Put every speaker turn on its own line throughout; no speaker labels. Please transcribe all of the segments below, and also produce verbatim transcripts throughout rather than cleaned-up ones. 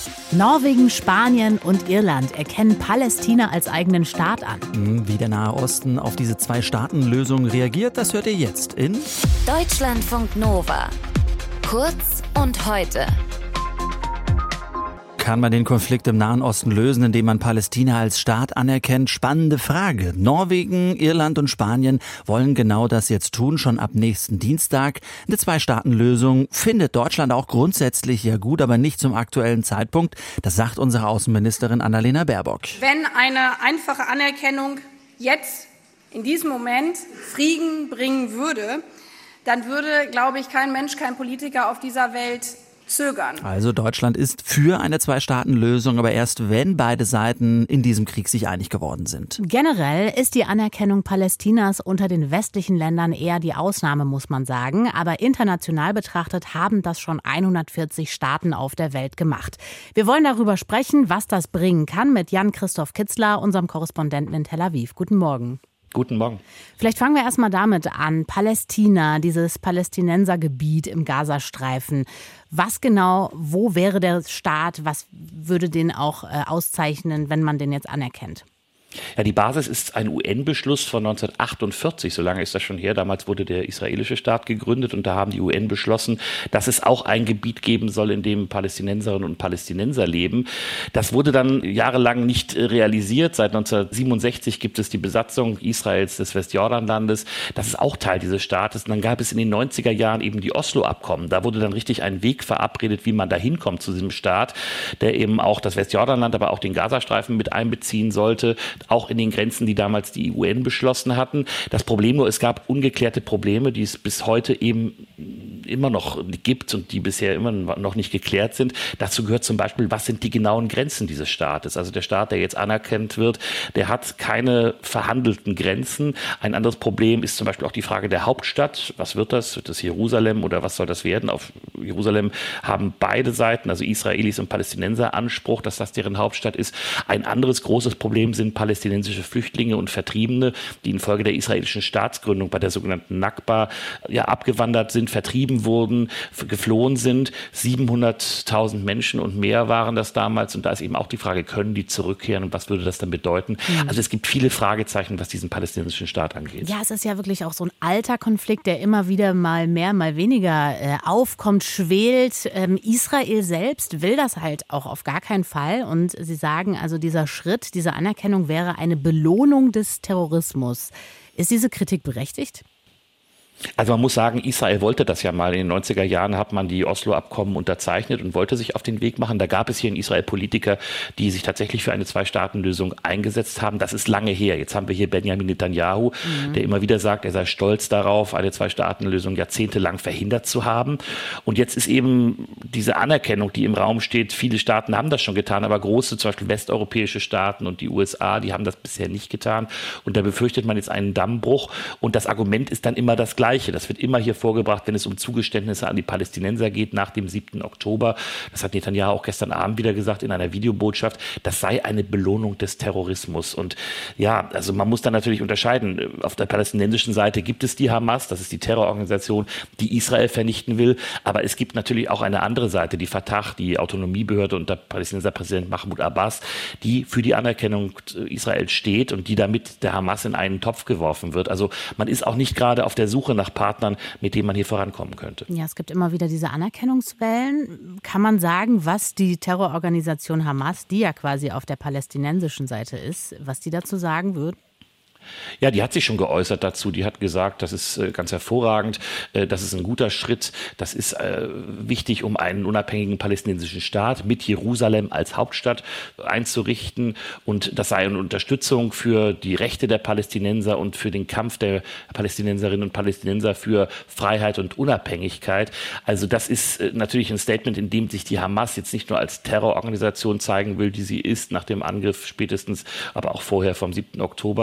Norwegen, Spanien und Irland erkennen Palästina als eigenen Staat an.
Wie der Nahe Osten auf diese Zwei-Staaten-Lösung reagiert, das hört ihr jetzt in
Deutschlandfunk Nova. Kurz und heute.
Kann man den Konflikt im Nahen Osten lösen, indem man Palästina als Staat anerkennt? Spannende Frage. Norwegen, Irland und Spanien wollen genau das jetzt tun, schon ab nächsten Dienstag. Eine Zwei-Staaten-Lösung findet Deutschland auch grundsätzlich ja gut, aber nicht zum aktuellen Zeitpunkt. Das sagt unsere Außenministerin Annalena Baerbock.
Wenn eine einfache Anerkennung jetzt in diesem Moment Frieden bringen würde, dann würde, glaube ich, kein Mensch, kein Politiker auf dieser Welt zögern.
Also Deutschland ist für eine Zwei-Staaten-Lösung, aber erst wenn beide Seiten in diesem Krieg sich einig geworden sind.
Generell ist die Anerkennung Palästinas unter den westlichen Ländern eher die Ausnahme, muss man sagen. Aber international betrachtet haben das schon hundertvierzig Staaten auf der Welt gemacht. Wir wollen darüber sprechen, was das bringen kann, mit Jan-Christoph Kitzler, unserem Korrespondenten in Tel Aviv. Guten Morgen.
Guten Morgen.
Vielleicht fangen wir erstmal damit an. Palästina, dieses Palästinensergebiet im Gazastreifen. Was genau, wo wäre der Staat? Was würde den auch äh, auszeichnen, wenn man den jetzt anerkennt?
Ja, die Basis ist ein U N-Beschluss von neunzehnhundertachtundvierzig, so lange ist das schon her. Damals wurde der israelische Staat gegründet und da haben die U N beschlossen, dass es auch ein Gebiet geben soll, in dem Palästinenserinnen und Palästinenser leben. Das wurde dann jahrelang nicht realisiert. Seit neunzehnhundertsiebenundsechzig gibt es die Besatzung Israels des Westjordanlandes. Das ist auch Teil dieses Staates. Und dann gab es in den neunziger Jahren eben die Oslo-Abkommen. Da wurde dann richtig ein Weg verabredet, wie man da hinkommt zu diesem Staat, der eben auch das Westjordanland, aber auch den Gazastreifen mit einbeziehen sollte. Auch in den Grenzen, die damals die U N beschlossen hatten. Das Problem nur, es gab ungeklärte Probleme, die es bis heute eben immer noch gibt und die bisher immer noch nicht geklärt sind. Dazu gehört zum Beispiel, was sind die genauen Grenzen dieses Staates? Also der Staat, der jetzt anerkannt wird, der hat keine verhandelten Grenzen. Ein anderes Problem ist zum Beispiel auch die Frage der Hauptstadt. Was wird das? Wird das Jerusalem oder was soll das werden? Auf Jerusalem haben beide Seiten, also Israelis und Palästinenser, Anspruch, dass das deren Hauptstadt ist. Ein anderes großes Problem sind palästinensische Flüchtlinge und Vertriebene, die infolge der israelischen Staatsgründung bei der sogenannten Nakba ja, abgewandert sind, vertrieben wurden, geflohen sind. siebenhunderttausend Menschen und mehr waren das damals. Und da ist eben auch die Frage, können die zurückkehren und was würde das dann bedeuten? Mhm. Also es gibt viele Fragezeichen, was diesen palästinensischen Staat angeht.
Ja, es ist ja wirklich auch so ein alter Konflikt, der immer wieder mal mehr, mal weniger äh, aufkommt, schwelt. Ähm, Israel selbst will das halt auch auf gar keinen Fall. Und sie sagen, also dieser Schritt, diese Anerkennung wäre eine Belohnung des Terrorismus. Ist diese Kritik berechtigt?
Also man muss sagen, Israel wollte das ja mal. In den neunziger Jahren hat man die Oslo-Abkommen unterzeichnet und wollte sich auf den Weg machen. Da gab es hier in Israel Politiker, die sich tatsächlich für eine Zwei-Staaten-Lösung eingesetzt haben. Das ist lange her. Jetzt haben wir hier Benjamin Netanyahu, mhm. der immer wieder sagt, er sei stolz darauf, eine Zwei-Staaten-Lösung jahrzehntelang verhindert zu haben. Und jetzt ist eben diese Anerkennung, die im Raum steht. Viele Staaten haben das schon getan, aber große, zum Beispiel westeuropäische Staaten und die U S A, die haben das bisher nicht getan. Und da befürchtet man jetzt einen Dammbruch. Und das Argument ist dann immer das Gleiche. Das wird immer hier vorgebracht, wenn es um Zugeständnisse an die Palästinenser geht nach dem siebten Oktober. Das hat Netanyahu auch gestern Abend wieder gesagt in einer Videobotschaft. Das sei eine Belohnung des Terrorismus. Und ja, also man muss da natürlich unterscheiden. Auf der palästinensischen Seite gibt es die Hamas, das ist die Terrororganisation, die Israel vernichten will. Aber es gibt natürlich auch eine andere Seite, die Fatah, die Autonomiebehörde unter Palästinenser Präsident Mahmoud Abbas, die für die Anerkennung Israels steht und die damit der Hamas in einen Topf geworfen wird. Also man ist auch nicht gerade auf der Suche nach Partnern, mit denen man hier vorankommen könnte.
Ja, es gibt immer wieder diese Anerkennungswellen. Kann man sagen, was die Terrororganisation Hamas, die ja quasi auf der palästinensischen Seite ist, was die dazu sagen würden?
Ja, die hat sich schon geäußert dazu. Die hat gesagt, das ist äh, ganz hervorragend, äh, das ist ein guter Schritt. Das ist äh, wichtig, um einen unabhängigen palästinensischen Staat mit Jerusalem als Hauptstadt einzurichten. Und das sei eine Unterstützung für die Rechte der Palästinenser und für den Kampf der Palästinenserinnen und Palästinenser für Freiheit und Unabhängigkeit. Also das ist äh, natürlich ein Statement, in dem sich die Hamas jetzt nicht nur als Terrororganisation zeigen will, die sie ist, nach dem Angriff spätestens, aber auch vorher vom siebten Oktober, sondern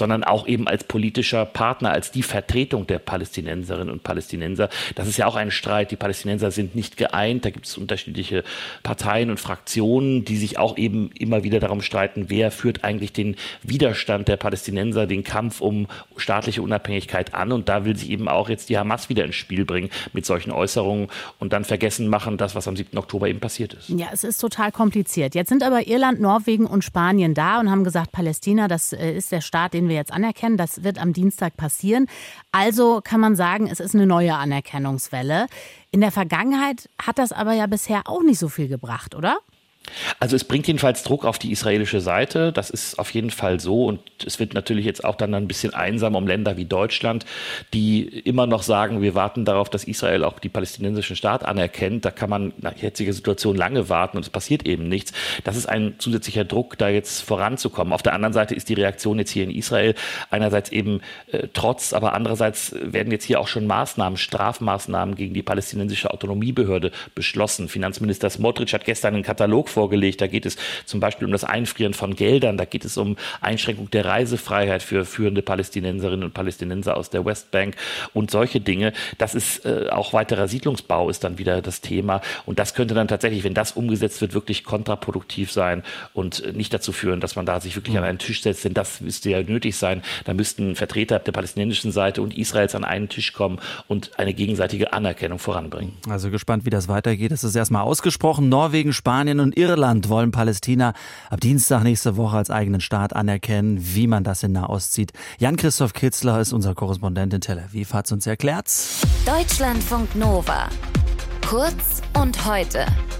sondern auch eben als politischer Partner, als die Vertretung der Palästinenserinnen und Palästinenser. Das ist ja auch ein Streit. Die Palästinenser sind nicht geeint. Da gibt es unterschiedliche Parteien und Fraktionen, die sich auch eben immer wieder darum streiten, wer führt eigentlich den Widerstand der Palästinenser, den Kampf um staatliche Unabhängigkeit an. Und da will sich eben auch jetzt die Hamas wieder ins Spiel bringen mit solchen Äußerungen und dann vergessen machen, das, was am siebten Oktober eben passiert ist.
Ja, es ist total kompliziert. Jetzt sind aber Irland, Norwegen und Spanien da und haben gesagt, Palästina, das ist der Staat, den wir jetzt anerkennen. Das wird am Dienstag passieren. Also kann man sagen, es ist eine neue Anerkennungswelle. In der Vergangenheit hat das aber ja bisher auch nicht so viel gebracht, oder?
Also es bringt jedenfalls Druck auf die israelische Seite, das ist auf jeden Fall so, und es wird natürlich jetzt auch dann ein bisschen einsam um Länder wie Deutschland, die immer noch sagen, wir warten darauf, dass Israel auch die palästinensischen Staat anerkennt. Da kann man nach jetziger Situation lange warten und es passiert eben nichts. Das ist ein zusätzlicher Druck, da jetzt voranzukommen. Auf der anderen Seite ist die Reaktion jetzt hier in Israel einerseits eben äh, trotz, aber andererseits werden jetzt hier auch schon Maßnahmen, Strafmaßnahmen gegen die palästinensische Autonomiebehörde beschlossen. Finanzminister Smotrich hat gestern einen Katalog vorgelegt. Da geht es zum Beispiel um das Einfrieren von Geldern, da geht es um Einschränkung der Reisefreiheit für führende Palästinenserinnen und Palästinenser aus der Westbank und solche Dinge. Das ist äh, auch weiterer Siedlungsbau ist dann wieder das Thema, und das könnte dann tatsächlich, wenn das umgesetzt wird, wirklich kontraproduktiv sein und nicht dazu führen, dass man da sich wirklich an einen Tisch setzt, denn das müsste ja nötig sein. Da müssten Vertreter der palästinensischen Seite und Israels an einen Tisch kommen und eine gegenseitige Anerkennung voranbringen.
Also gespannt, wie das weitergeht. Es ist erstmal ausgesprochen. Norwegen, Spanien und Irland wollen Palästina ab Dienstag nächste Woche als eigenen Staat anerkennen. Wie man das in Nahost sieht. Jan-Christoph Kitzler ist unser Korrespondent in Tel Aviv, hat es uns erklärt.
Deutschlandfunk Nova. Kurz und heute.